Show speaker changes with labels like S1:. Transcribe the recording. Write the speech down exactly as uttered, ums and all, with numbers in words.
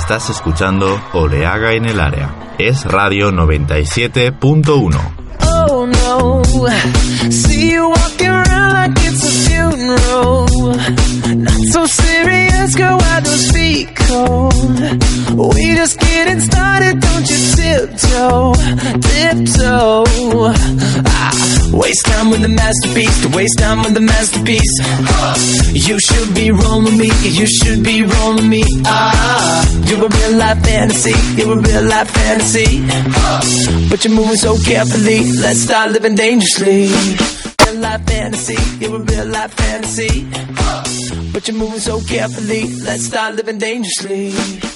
S1: Estás escuchando Oleaga en el Área. Es Radio noventa y siete punto uno.
S2: Oh no, see you walking around like it's a funeral. Not so serious, girl, why those feet cold? We just getting started, don't you tiptoe, tiptoe. Ah, waste time with the masterpiece, to waste time with the masterpiece. Uh, you should be rolling me, you should be rolling me. Ah, you're a real life fantasy, you're a real life fantasy. Uh, but you're moving so carefully, let's start living dangerously. Real life fantasy, you're a real life fantasy. Uh, but you're moving so carefully, let's start living dangerously.